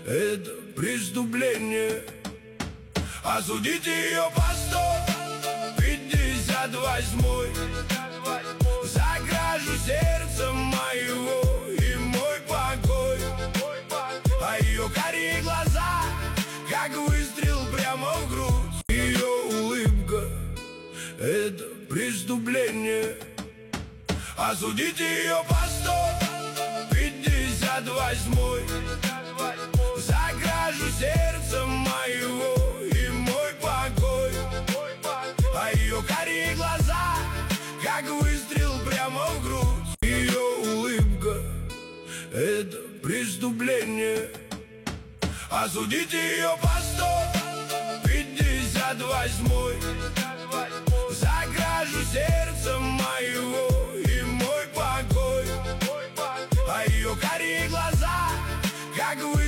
это преступление. Осудите ее по 158 за кражу сердца моего и мой покой. А ее карие глаза, как выстрел прямо в грудь. Ее улыбка — это преступление. Осудите ее по 158 за кражу сердца моего и мой покой. А ее карие глаза, как выстрел прямо в грудь. Ее улыбка — это преступление. Осудите ее по 158 за кражу сердца моего и мой покой. А ее карие глаза, как вы